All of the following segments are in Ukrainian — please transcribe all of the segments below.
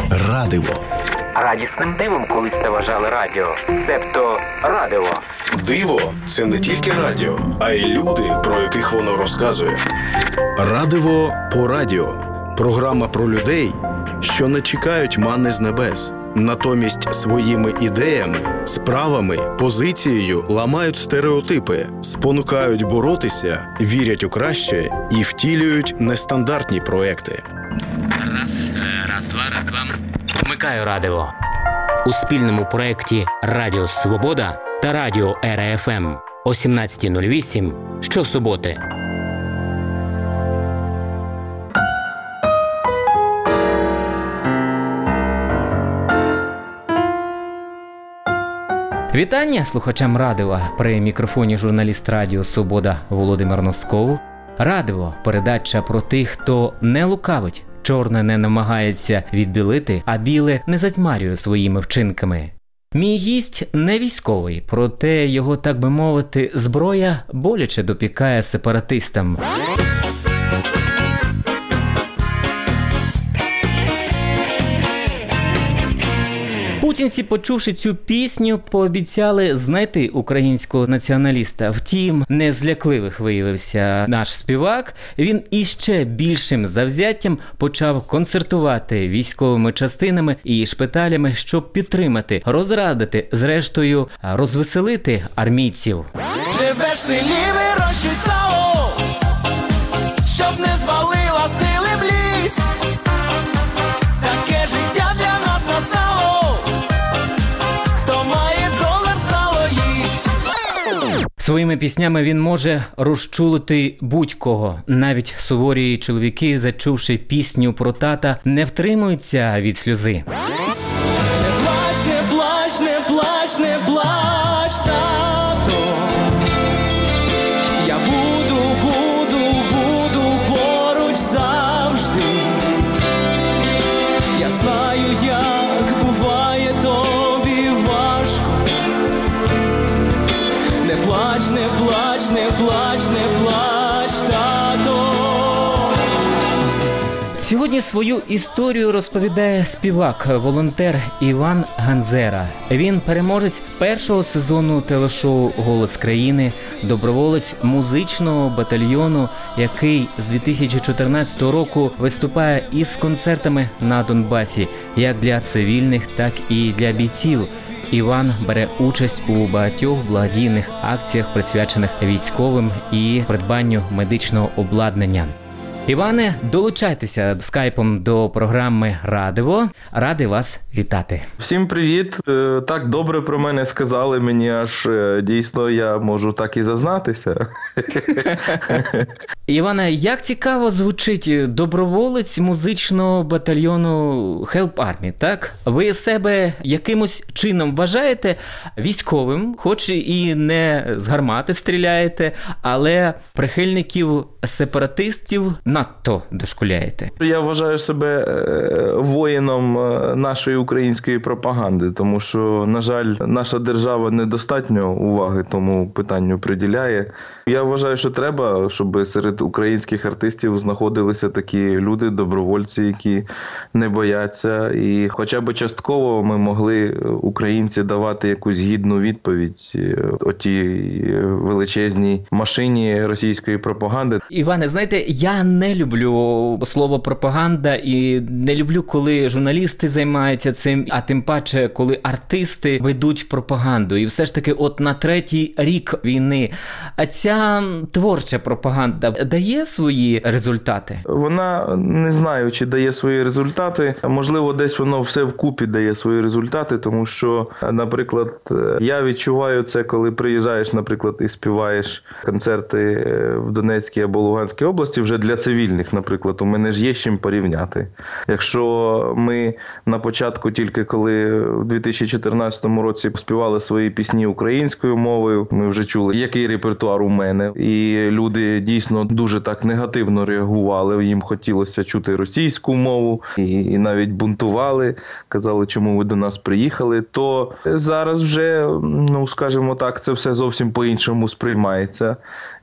Радиво. Радісним дивом колись вважали радіо, себто радиво. Диво – це не тільки радіо, а й люди, про яких воно розказує. Радиво по радіо. Програма про людей, що не чекають манни з небес. Натомість своїми ідеями, справами, позицією ламають стереотипи, спонукають боротися, вірять у краще і втілюють нестандартні проекти. Раз, два. Вмикаю радио. У спільному проєкті «Радіо Свобода» та «Радіо Ера ФМ» о 17:08 щосуботи. Вітання слухачам Радіо. При мікрофоні журналіст Радіо Свобода Володимир Носков. Радіо – передача про тих, хто не лукавить, чорне не намагається відбілити, а біле не затьмарює своїми вчинками. Мій гість не військовий, проте його, так би мовити, зброя боляче допікає сепаратистам. Путінці, почувши цю пісню, пообіцяли знайти українського націоналіста. Втім, незлякливих виявився наш співак. Він іще більшим завзяттям почав концертувати військовими частинами і шпиталями, щоб підтримати, розрадити, зрештою, розвеселити армійців. Живеш в селі, вирощуй сало, щоб не звалила сили в ліс. Таке життя для нас настало. Хто має долар, сало їсть. Своїми піснями він може розчулити будь-кого. Навіть суворі чоловіки, зачувши пісню про тата, не втримуються від сльози. Не плач, не плач, не плач, не плач, тато. Я буду поруч завжди. Я знаю, як буває тобі важко. Не плач, не плач, не плач, не плач, тато. Сьогодні свою історію розповідає співак, волонтер Іван Ганзера. Він переможець першого сезону телешоу «Голос країни», доброволець музичного батальйону, який з 2014 року виступає із концертами на Донбасі, як для цивільних, так і для бійців. Іван бере участь у багатьох благодійних акціях, присвячених військовим і придбанню медичного обладнання. Іване, долучайтеся скайпом до програми «Радиво». Радий вас вітати. Всім привіт. Так добре про мене сказали, мені аж дійсно я можу так і зазнатися. Іване, як цікаво звучить доброволець музичного батальйону Help Army, так? Ви себе якимось чином вважаєте військовим, хоч і не з гармати стріляєте, але прихильників сепаратистів надто дошкуляєте. Я вважаю себе воїном нашої української пропаганди, тому що, на жаль, наша держава недостатньо уваги тому питанню приділяє. Я вважаю, що треба, щоб серед українських артистів знаходилися такі люди, добровольці, які не бояться. І хоча б частково ми могли, українці, давати якусь гідну відповідь отій величезній машині російської пропаганди. Іване, знаєте, я не люблю слово пропаганда і не люблю, коли журналісти займаються цим, а тим паче, коли артисти ведуть пропаганду. І все ж таки, от на 3-й рік війни, а ця творча пропаганда дає свої результати? Вона, не знаю, чи дає свої результати. Можливо, десь воно все вкупі дає свої результати, тому що, наприклад, я відчуваю це, коли приїжджаєш, наприклад, і співаєш концерти в Донецькій або Луганській області вже для цивільних, наприклад. У мене ж є з чим порівняти. Якщо ми на початку, тільки коли в 2014 році співали свої пісні українською мовою, ми вже чули, який репертуар у мене. І люди дійсно дуже так негативно реагували. Їм хотілося чути російську мову і навіть бунтували, казали, чому ви до нас приїхали. То зараз вже, скажімо так, це все зовсім по-іншому сприймається.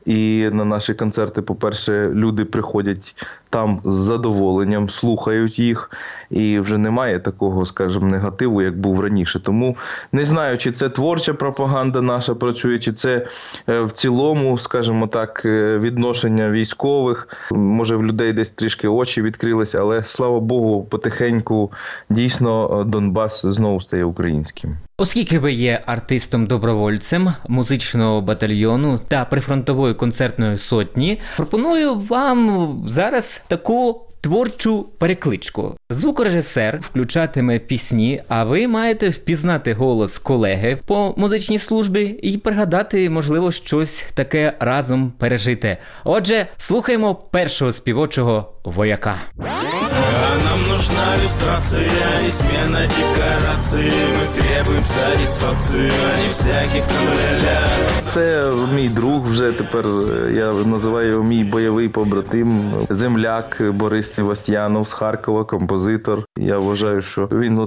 І на наші концерти, по-перше, люди приходять там з задоволенням, слухають їх, і вже немає такого, скажімо, негативу, як був раніше. Тому не знаю, чи це творча пропаганда наша працює, чи це в цілому, скажімо так, відношення військових. Може, в людей десь трішки очі відкрилися, але, слава Богу, потихеньку дійсно Донбас знову стає українським. Оскільки ви є артистом-добровольцем музичного батальйону та прифронтової концертної сотні, пропоную вам зараз таку творчу перекличку. Звукорежисер включатиме пісні, а ви маєте впізнати голос колеги по музичній службі і пригадати, можливо, щось таке разом пережити. Отже, слухаємо першого співочого вояка. А нам нужна иллюстрация и смена декораций. Мы требуем сатисфакции, а не всяких там ля-ля. Це мій друг, вже тепер я називаю його мій бойовий побратим, земляк Борис Севастьянов з Харкова, композитор. Я вважаю, що він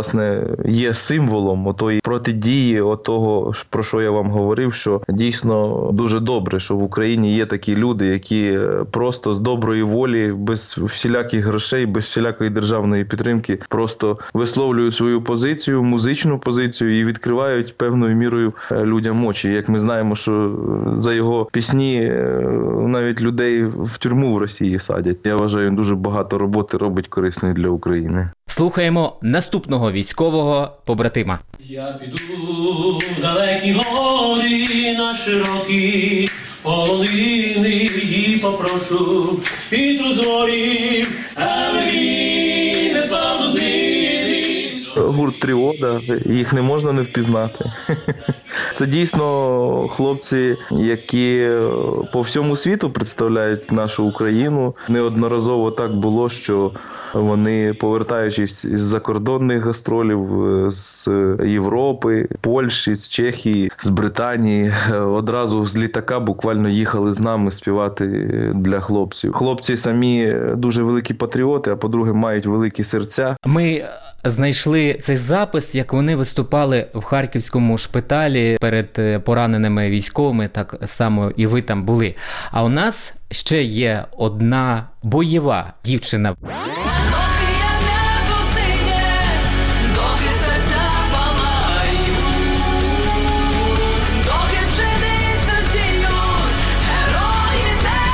є символом отої протидії, того, про що я вам говорив, що дійсно дуже добре, що в Україні є такі люди, які просто з доброї волі, без всіляких грошей, без всілякої державної підтримки, просто висловлюють свою позицію, музичну позицію і відкривають певною мірою людям очі. Як ми знаємо, що за його пісні навіть людей в тюрму в Росії садять. Я вважаю, він дуже багато роботи робить корисної для України. Слухаємо наступного військового побратима. Я піду в далекі гори на широкі полонини і попрошу вітру з горів, а мені не славну Гурт Тріода, їх не можна не впізнати. Це дійсно хлопці, які по всьому світу представляють нашу Україну. Неодноразово так було, що вони, повертаючись із закордонних гастролів, з Європи, Польщі, з Чехії, з Британії, одразу з літака буквально їхали з нами співати для хлопців. Хлопці самі дуже великі патріоти, а по-друге, мають великі серця. Ми знайшли цей запис, як вони виступали в харківському шпиталі перед пораненими військовими, так само і ви там були. А у нас ще є одна бойова дівчина. Доки я небо синє, доки серця палають, доки пшеницю сіють, герої не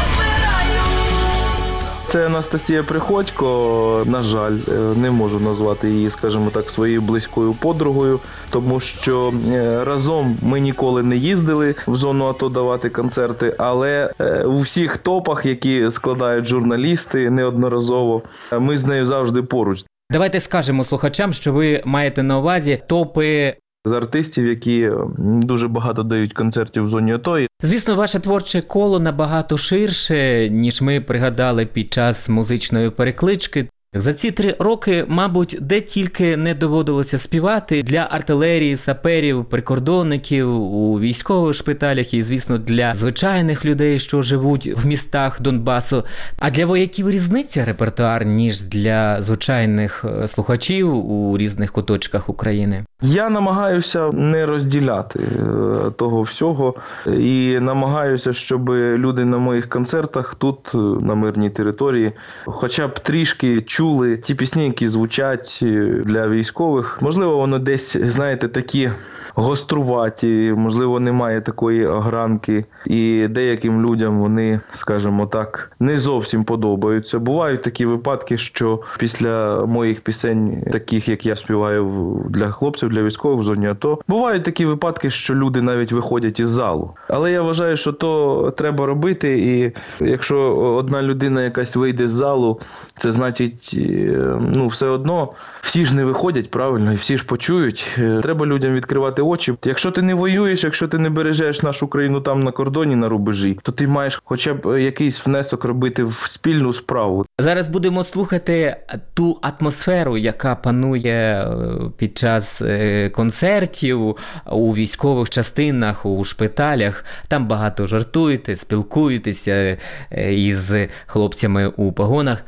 вмирають. Це Анастасія Приходько. На жаль, не можу назвати її, скажімо так, своєю близькою подругою, тому що разом ми ніколи не їздили в зону АТО давати концерти, але у всіх топах, які складають журналісти неодноразово, ми з нею завжди поруч. Давайте скажемо слухачам, що ви маєте на увазі топи З артистів, які дуже багато дають концертів в зоні АТО. Звісно, ваше творче коло набагато ширше, ніж ми пригадали під час музичної переклички. За ці 3 роки, мабуть, де тільки не доводилося співати для артилерії, саперів, прикордонників, у військових шпиталях і, звісно, для звичайних людей, що живуть в містах Донбасу. А для вояків різниця репертуар, ніж для звичайних слухачів у різних куточках України? Я намагаюся не розділяти того всього і намагаюся, щоб люди на моїх концертах тут, на мирній території, хоча б трішки чули ті пісні, які звучать для військових. Можливо, воно десь, знаєте, такі гоструваті, можливо, немає такої огранки, і деяким людям вони, скажімо так, не зовсім подобаються. Бувають такі випадки, що після моїх пісень, таких, як я співаю для хлопців, для військових в зоні АТО, бувають такі випадки, що люди навіть виходять із залу. Але я вважаю, що то треба робити, і якщо одна людина якась вийде з залу, це значить, все одно всі ж не виходять, правильно, і всі ж почують. Треба людям відкривати очі. Якщо ти не воюєш, якщо ти не бережеш нашу країну там на кордоні, на рубежі, то ти маєш хоча б якийсь внесок робити в спільну справу. Зараз будемо слухати ту атмосферу, яка панує під час концертів у військових частинах, у шпиталях. Там багато жартуєте, спілкуєтеся із хлопцями у погонах.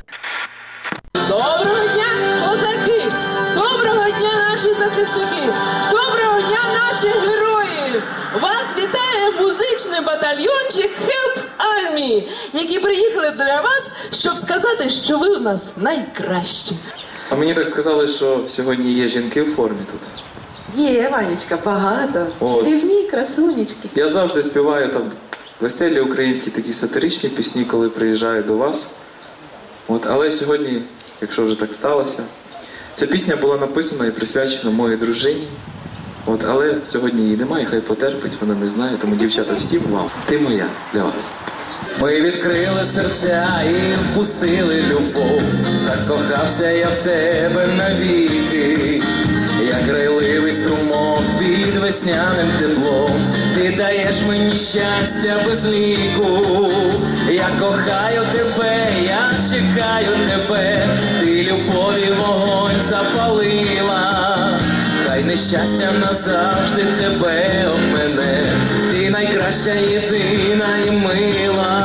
Доброго дня, козаки! Доброго дня, наші захисники! Доброго дня, наші герої! Вас вітає музичний батальйончик Help Army, які приїхали для вас, щоб сказати, що ви у нас найкращі. А мені так сказали, що сьогодні є жінки в формі тут. Є, Ванечка, багато. От. Чарівні красунечки. Я завжди співаю там веселі українські такі сатиричні пісні, коли приїжджаю до вас. Але сьогодні, якщо вже так сталося, ця пісня була написана і присвячена моїй дружині. Але сьогодні її немає, хай потерпить, вона не знає, тому, дівчата, всім вам, ти моя для вас. Ми відкрили серця і впустили любов, закохався я в тебе навіки, як грайливий струмок під весняним теплом, ти даєш мені щастя без ліку, я кохаю тебе, я чекаю тебе, ти любові вогонь запалила, хай нещастя назавжди тебе обмене, ти найкраща, єдина і мила.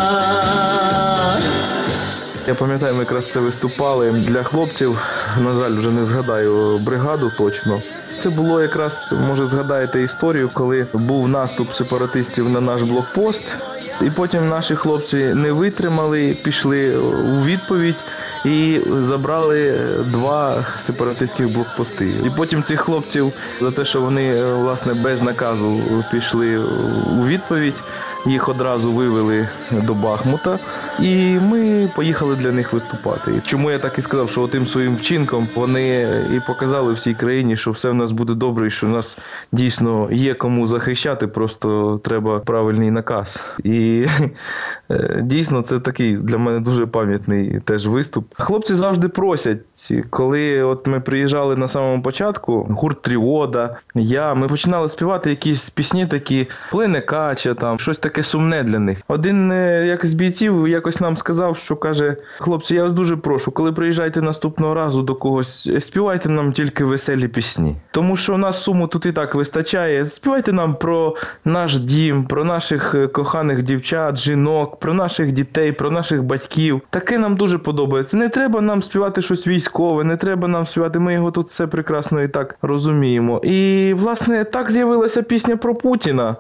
Я пам'ятаю, ми якраз це виступали для хлопців, на жаль, вже не згадаю бригаду точно. Це було якраз, може згадаєте історію, коли був наступ сепаратистів на наш блокпост, і потім наші хлопці не витримали, пішли у відповідь і забрали 2 сепаратистських блокпости. І потім цих хлопців за те, що вони, власне, без наказу пішли у відповідь, їх одразу вивели до Бахмута, і ми поїхали для них виступати. Чому я так і сказав, що тим своїм вчинком вони і показали всій країні, що все в нас буде добре, і що в нас дійсно є кому захищати, просто треба правильний наказ. І дійсно це такий для мене дуже пам'ятний теж виступ. Хлопці завжди просять, коли ми приїжджали на самому початку, гурт Тріода, ми починали співати якісь пісні такі, «Плине кача», там, щось таке сумне для них. Один як з бійців якось нам сказав, що каже: хлопці, я вас дуже прошу, коли приїжджаєте наступного разу до когось, співайте нам тільки веселі пісні. Тому що у нас суму тут і так вистачає. Співайте нам про наш дім, про наших коханих дівчат, жінок, про наших дітей, про наших батьків. Таке нам дуже подобається. Не треба нам співати щось військове, не треба нам співати, ми його тут все прекрасно і так розуміємо. І, власне, так з'явилася пісня про Путіна.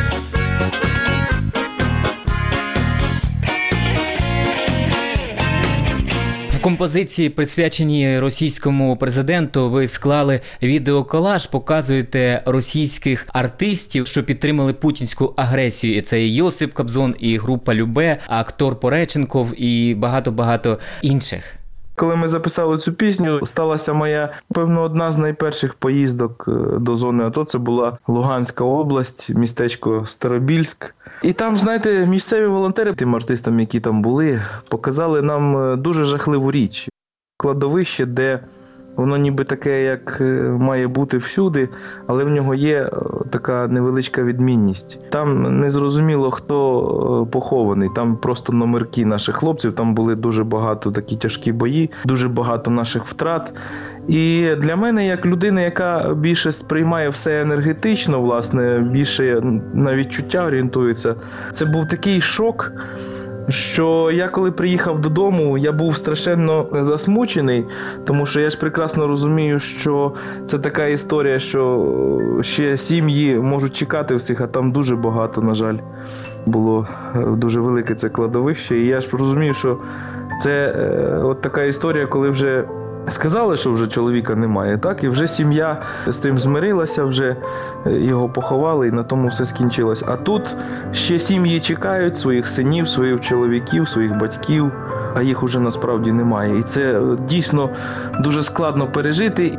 В композиції, присвяченій російському президенту, ви склали відеоколаж, показуєте російських артистів, що підтримали путінську агресію. І це і Йосип Кобзон, і група Любе, актор Пореченков і багато-багато інших. Коли ми записали цю пісню, сталася моя, певно, одна з найперших поїздок до зони АТО. Це була Луганська область, містечко Старобільськ. І там, знаєте, місцеві волонтери, тим артистам, які там були, показали нам дуже жахливу річ. Кладовище, де воно ніби таке, як має бути всюди, але в нього є така невеличка відмінність. Там не зрозуміло, хто похований, там просто номерки наших хлопців, там були дуже багато такі тяжкі бої, дуже багато наших втрат. І для мене, як людина, яка більше сприймає все енергетично, власне, більше на відчуття орієнтується, це був такий шок, що я коли приїхав додому, я був страшенно засмучений, тому що я ж прекрасно розумію, що це така історія, що ще сім'ї можуть чекати всіх, а там дуже багато, на жаль, було дуже велике це кладовище. І я ж розумію, що це от така історія, коли вже сказали, що вже чоловіка немає, так? І вже сім'я з тим змирилася, вже його поховали, і на тому все скінчилось. А тут ще сім'ї чекають своїх синів, своїх чоловіків, своїх батьків, а їх уже насправді немає. І це дійсно дуже складно пережити.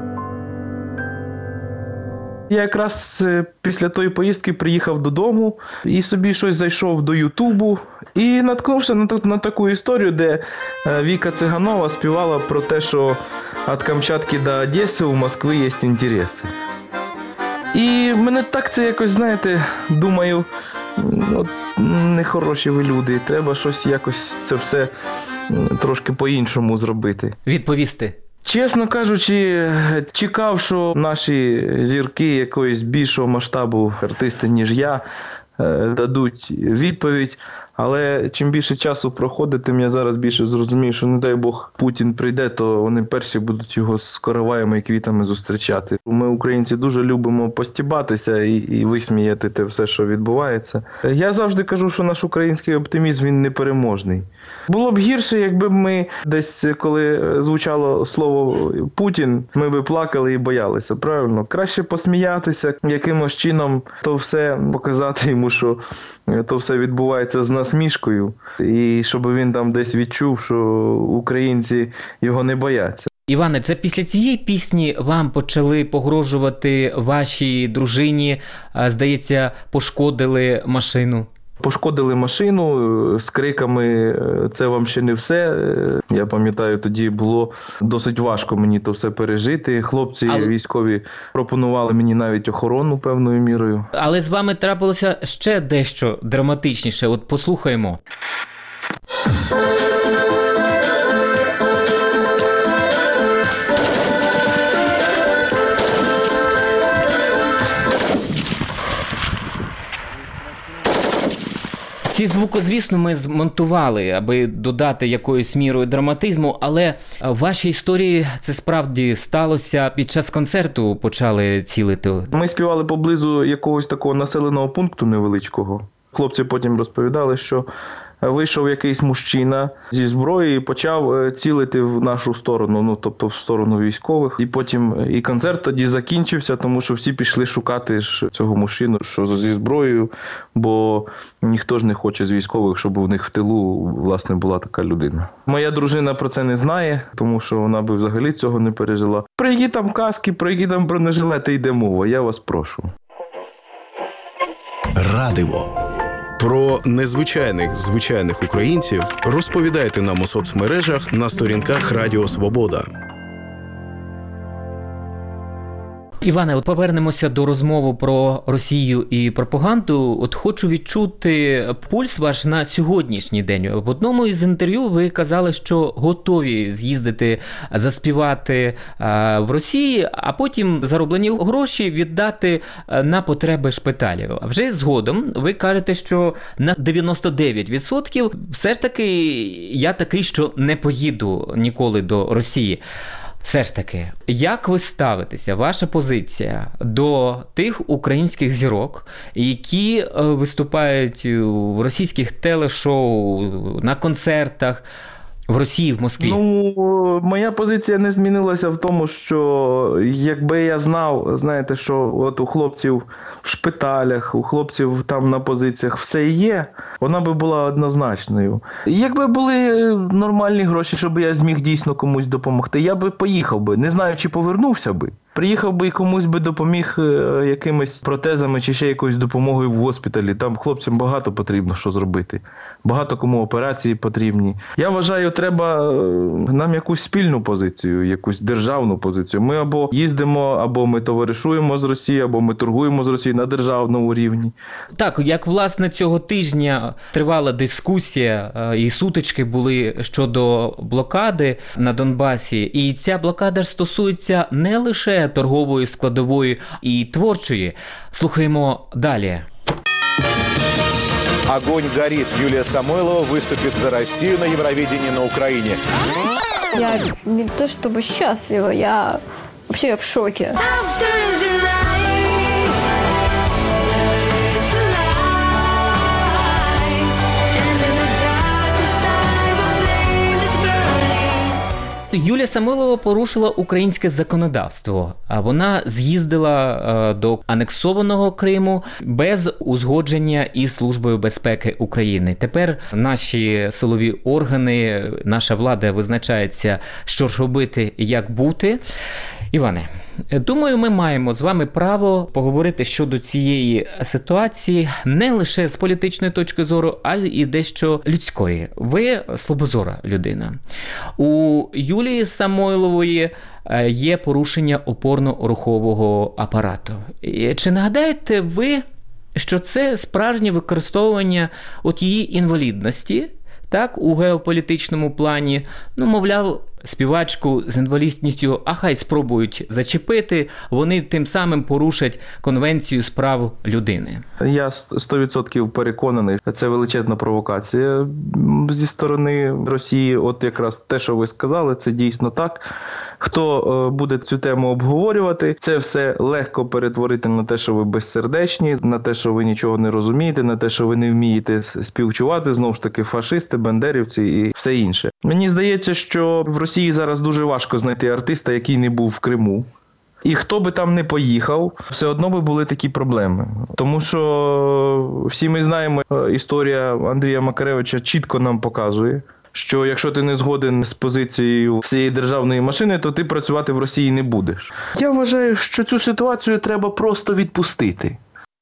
Я якраз після тої поїздки приїхав додому і собі щось зайшов до Ютубу і наткнувся на таку історію, де Віка Циганова співала про те, що від Камчатки до Одеси у Москви є інтереси. І мене так це якось, знаєте, думаю, от нехороші ви люди, треба щось якось це все трошки по-іншому зробити. Відповісти. Чесно кажучи, чекав, що наші зірки якогось більшого масштабу, артисти, ніж я, дадуть відповідь. Але чим більше часу проходить, тим я зараз більше зрозумію, що не дай Бог Путін прийде, то вони перші будуть його з короваями і квітами зустрічати. Ми, українці, дуже любимо постібатися і висміяти те все, що відбувається. Я завжди кажу, що наш український оптимізм, він непереможний. Було б гірше, якби ми десь, коли звучало слово «Путін», ми би плакали і боялися, правильно? Краще посміятися, якимось чином то все показати йому, що то все відбувається з насмішкою, і щоб він там десь відчув, що українці його не бояться. Іване, це після цієї пісні вам почали погрожувати вашій дружині, здається, пошкодили машину? Пошкодили машину з криками «це вам ще не все». Я пам'ятаю, тоді було досить важко мені то все пережити. Хлопці військові пропонували мені навіть охорону певною мірою. Але з вами трапилося ще дещо драматичніше. От послухаємо. Ці звуки, звісно, ми змонтували, аби додати якоюсь мірою драматизму, але в вашій історії це справді сталося. Під час концерту почали цілити. Ми співали поблизу якогось такого населеного пункту невеличкого. Хлопці потім розповідали, що вийшов якийсь мужчина зі зброєю і почав цілити в нашу сторону, тобто в сторону військових. І потім і концерт тоді закінчився, тому що всі пішли шукати цього мужчину, що зі зброєю, бо ніхто ж не хоче з військових, щоб у них в тилу, власне, була така людина. Моя дружина про це не знає, тому що вона би взагалі цього не пережила. Про які там каски, про які там бронежилети йде мова, я вас прошу. Радиво. Про звичайних українців розповідайте нам у соцмережах на сторінках Радіо Свобода. Іване, от повернемося до розмови про Росію і пропаганду. От хочу відчути пульс ваш на сьогоднішній день. В одному із інтерв'ю ви казали, що готові з'їздити, заспівати в Росії, а потім зароблені гроші віддати на потреби шпиталів. А вже згодом ви кажете, що на 99% все ж таки я такий, що не поїду ніколи до Росії. Все ж таки, як ви ставитеся, ваша позиція до тих українських зірок, які виступають в російських телешоу, на концертах в Росії, в Москві? Моя позиція не змінилася в тому, що якби я знав, знаєте, що от у хлопців в шпиталях, у хлопців там на позиціях все є, вона би була однозначною. Якби були нормальні гроші, щоб я зміг дійсно комусь допомогти, я би поїхав би, не знаю, чи повернувся би. Приїхав би і комусь би допоміг якимись протезами чи ще якоюсь допомогою в госпіталі. Там хлопцям багато потрібно що зробити. Багато кому операції потрібні. Я вважаю, треба нам якусь спільну позицію, якусь державну позицію. Ми або їздимо, або ми товаришуємо з Росією, або ми торгуємо з Росією на державному рівні. Так, як власне цього тижня тривала дискусія і сутички були щодо блокади на Донбасі. І ця блокада ж стосується не лише торгової, складової і творчої. Слухаємо далі. «Огонь горит». Юлия Самойлова выступит за Россию на Евровидении на Украине. Я не то чтобы счастлива, я вообще в шоке. Юлія Самойлова порушила українське законодавство. Вона з'їздила до анексованого Криму без узгодження із Службою безпеки України. Тепер наші силові органи, наша влада визначається, що ж робити і як бути. Іване, думаю, ми маємо з вами право поговорити щодо цієї ситуації не лише з політичної точки зору, а і дещо людської. Ви слабозора людина. У Юлії Самойлової є порушення опорно-рухового апарату. Чи нагадаєте ви, що це справжнє використовування от її інвалідності, так, у геополітичному плані, мовляв, співачку з інвалідністю, а хай спробують зачепити, вони тим самим порушать Конвенцію з прав людини. Я 100% переконаний, це величезна провокація зі сторони Росії. От якраз те, що ви сказали, це дійсно так. Хто буде цю тему обговорювати, це все легко перетворити на те, що ви безсердечні, на те, що ви нічого не розумієте, на те, що ви не вмієте співчувати, знову ж таки, фашисти, бандерівці і все інше. Мені здається, що в Росії зараз дуже важко знайти артиста, який не був в Криму. І хто би там не поїхав, все одно би були такі проблеми. Тому що всі ми знаємо, історія Андрія Макаревича чітко нам показує, що якщо ти не згоден з позицією всієї державної машини, то ти працювати в Росії не будеш. Я вважаю, що цю ситуацію треба просто відпустити.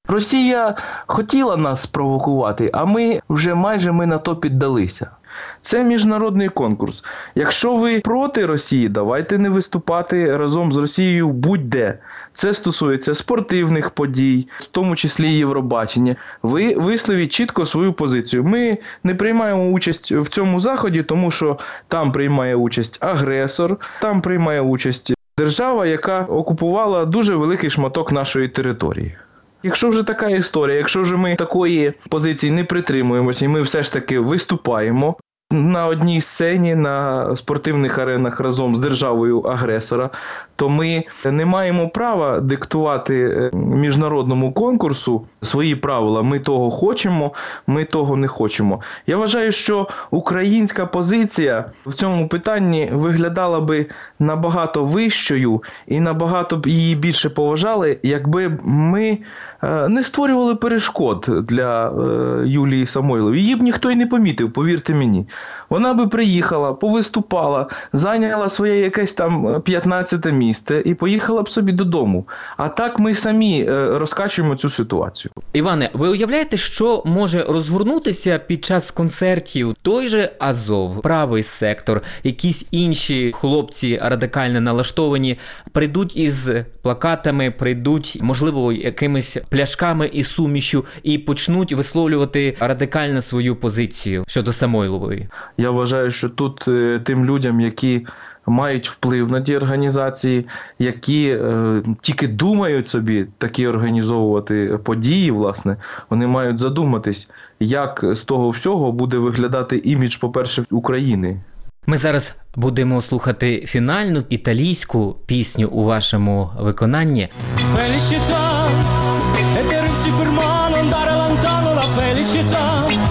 Росія хотіла нас спровокувати, а ми вже майже на то піддалися. Це міжнародний конкурс. Якщо ви проти Росії, давайте не виступати разом з Росією будь-де. Це стосується спортивних подій, в тому числі Євробачення. Ви висловіть чітко свою позицію. Ми не приймаємо участь в цьому заході, тому що там приймає участь агресор, там приймає участь держава, яка окупувала дуже великий шматок нашої території. Якщо вже така історія, якщо вже ми такої позиції не притримуємося і ми все ж таки виступаємо на одній сцені, на спортивних аренах разом з державою агресора, то ми не маємо права диктувати міжнародному конкурсу свої правила. Ми того хочемо, ми того не хочемо. Я вважаю, що українська позиція в цьому питанні виглядала би набагато вищою і набагато б її більше поважали, якби ми не створювали перешкод для Юлії Самойлової. Її б ніхто й не помітив, повірте мені. Вона би приїхала, повиступала, зайняла своє якесь там 15-те місце і поїхала б собі додому. А так ми самі розкачуємо цю ситуацію. Іване, ви уявляєте, що може розгорнутися під час концертів той же Азов, правий сектор, якісь інші хлопці радикально налаштовані, прийдуть із плакатами, прийдуть, можливо, якимись пляшками і сумішю і почнуть висловлювати радикально свою позицію щодо Самойлової? Я вважаю, що тут тим людям, які мають вплив на ті організації, які тільки думають собі такі організовувати події, власне, вони мають задуматись, як з того всього буде виглядати імідж, по-перше, України. Ми зараз будемо слухати фінальну італійську пісню у вашому виконанні. Felicità, deterrarsi per mano, andare lontano, la felicità.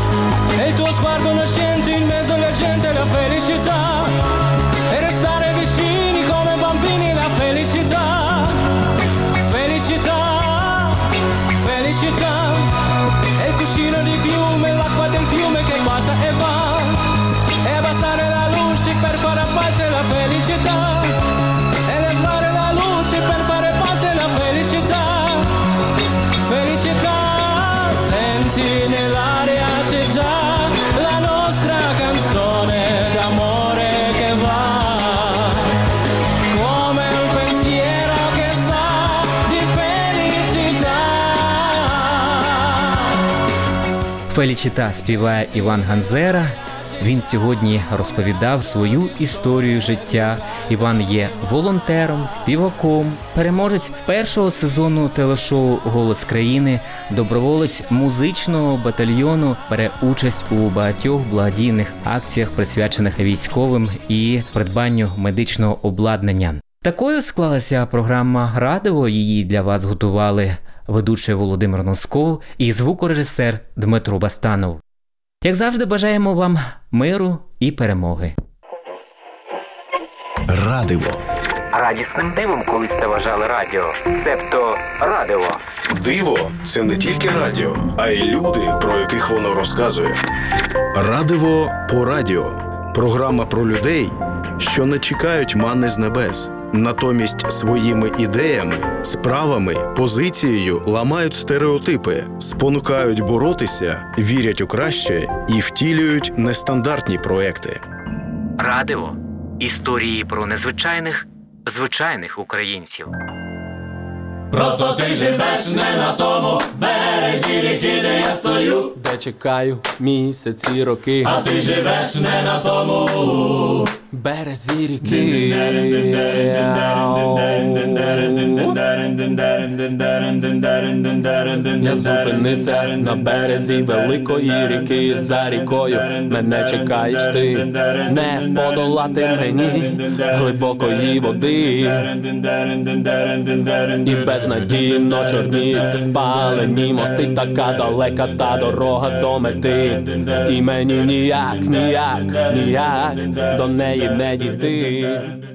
E il tuo sguardo nascente in mezzo alla gente, la felicità. E restare vicini come bambini, la felicità. Felicità, felicità. E il cuscino di piume, l'acqua del fiume che passa e va. E abbassare la luce per fare pace la felicità. E levare la luce per fare pace la felicità. Felicità, senti nell'aria c'è già la nostra canzone d'amore che va. Come un pensiero che sa di felicità. Фелічіта співає Іван Ганзера. Він сьогодні розповідав свою історію життя. Іван є волонтером, співаком, переможець першого сезону телешоу «Голос країни», доброволець музичного батальйону, бере участь у багатьох благодійних акціях, присвячених військовим і придбанню медичного обладнання. Такою склалася програма «Радиво». Її для вас готували ведучий Володимир Носков і звукорежисер Дмитро Бастанов. Як завжди, бажаємо вам миру і перемоги. Радиво. Радісним дивом колись вважали радіо, себто радиво. Диво – це не тільки радіо, а й люди, про яких воно розказує. Радиво по радіо. Програма про людей, що не чекають манни з небес. Натомість своїми ідеями, справами, позицією ламають стереотипи, спонукають боротися, вірять у краще і втілюють нестандартні проекти. Радиво. Історії про незвичайних, звичайних українців. Просто ти живеш не на тому березі ріки, де я стою, де чекаю місяці, роки, а ти живеш не на тому березі ріки. Я зупинився на березі великої ріки, за рікою мене чекаєш ти, не подолати мені глибокої води. І безнадійно чорні спалені мости, така далека та дорога до мети, і мені ніяк до неї не дійти.